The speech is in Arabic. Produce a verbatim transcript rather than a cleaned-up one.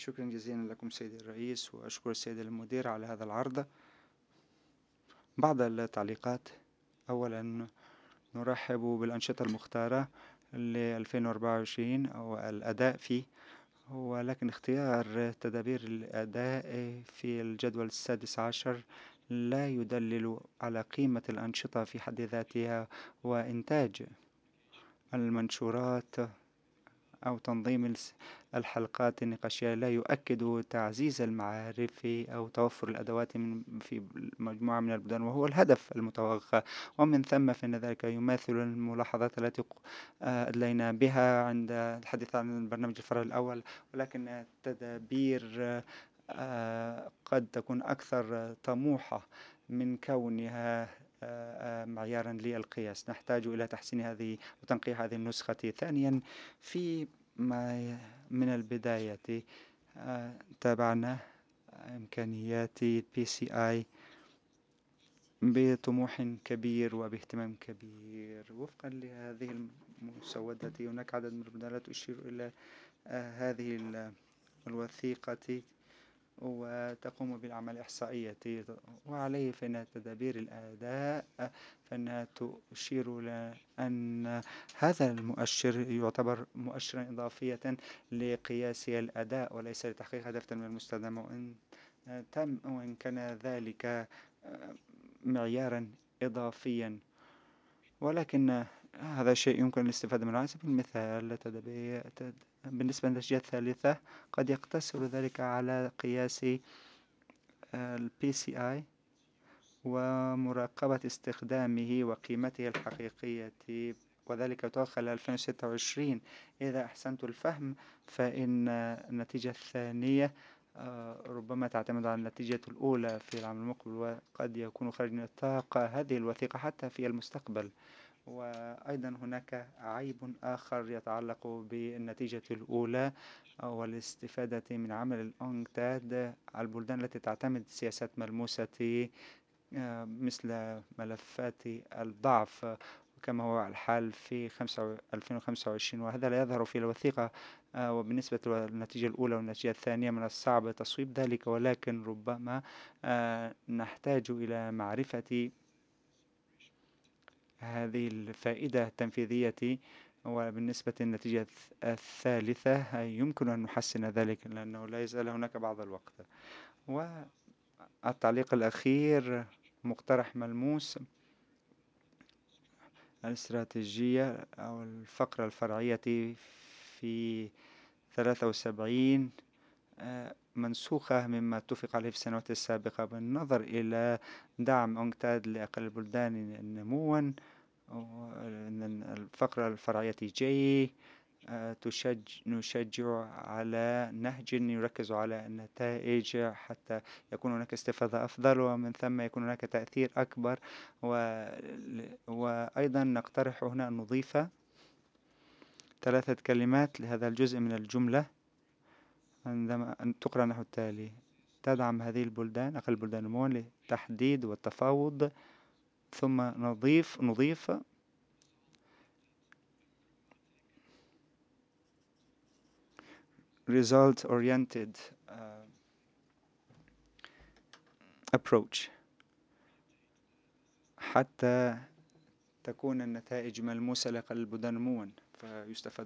شكرا جزيلا لكم سيدي الرئيس، وأشكر السيد المدير على هذا العرض. بعض التعليقات. أولا، نرحب بالأنشطة المختارة ل ألفين وأربعة وعشرين أو الأداء فيه، ولكن اختيار تدابير الأداء في الجدول السادس عشر لا يدلل على قيمة الأنشطة في حد ذاتها، وإنتاج المنشورات أو تنظيم الحلقات النقاشية لا يؤكد تعزيز المعارف أو توفر الأدوات في مجموعة من البلدان، وهو الهدف المتوخى. ومن ثم فإن ذلك يماثل الملاحظات التي أدلينا بها عند الحديث عن برنامج الفرع الأول، ولكن التدابير قد تكون أكثر طموحة من كونها معيارا للقياس. نحتاج إلى تحسين هذه وتنقيح هذه النسخة. ثانيا، في ما من البداية تابعنا إمكانيات بي سي آي بطموح كبير وباهتمام كبير. وفقا لهذه المسودة هناك عدد من البلدان تشير إلى هذه الوثيقة وتقوم بالأعمال الإحصائية، وعليه فإن تدابير الأداء فإنها تشير إلى أن هذا المؤشر يعتبر مؤشرا إضافية لقياس الأداء وليس لتحقيق هدف التنمية المستدامة، وإن تم وإن كان ذلك معيارا إضافيا، ولكن هذا شيء يمكن الاستفادة منه. على سبيل المثال، تدابير بالنسبة للنتيجة الثالثة قد يقتصر ذلك على قياس ال بي سي آي ومراقبة استخدامه وقيمته الحقيقية، وذلك يتوخى ل ألفين وستة وعشرين. إذا أحسنت الفهم فإن النتيجة الثانية ربما تعتمد على النتيجة الأولى في العام المقبل، وقد يكون خارج نطاق هذه الوثيقة حتى في المستقبل. وأيضا هناك عيب آخر يتعلق بالنتيجة الأولى والاستفادة من عمل الأونكتاد على البلدان التي تعتمد سياسات ملموسة مثل ملفات الضعف، كما هو الحال في ألفين وخمسة وعشرين، وهذا لا يظهر في الوثيقة. وبالنسبة للنتيجة الأولى والنتيجة الثانية من الصعب تصويب ذلك، ولكن ربما نحتاج إلى معرفة هذه الفائدة التنفيذية. وبالنسبة للنتيجة الثالثة يمكن أن نحسن ذلك لأنه لا يزال هناك بعض الوقت. والتعليق الأخير، مقترح ملموس، الاستراتيجية أو الفقرة الفرعية في ثلاثة وسبعين منسوخة مما اتفق عليه في السنوات السابقة بالنظر إلى دعم أونكتاد لأقل البلدان نمواً. الفقرة الفرعية جي تشجع نشجع على نهج يركز على النتائج حتى يكون هناك استفادة أفضل، ومن ثم يكون هناك تأثير أكبر. و... وأيضا نقترح هنا أن نضيف ثلاثة كلمات لهذا الجزء من الجملة عندما أن تقرأ نحو التالي: تدعم هذه البلدان أقل البلدان نمواً للتحديد والتفاوض. ثم نضيف نضيف result oriented uh, approach حتى تكون النتائج ملموسة لأقل البلدان نمواً فيستفاد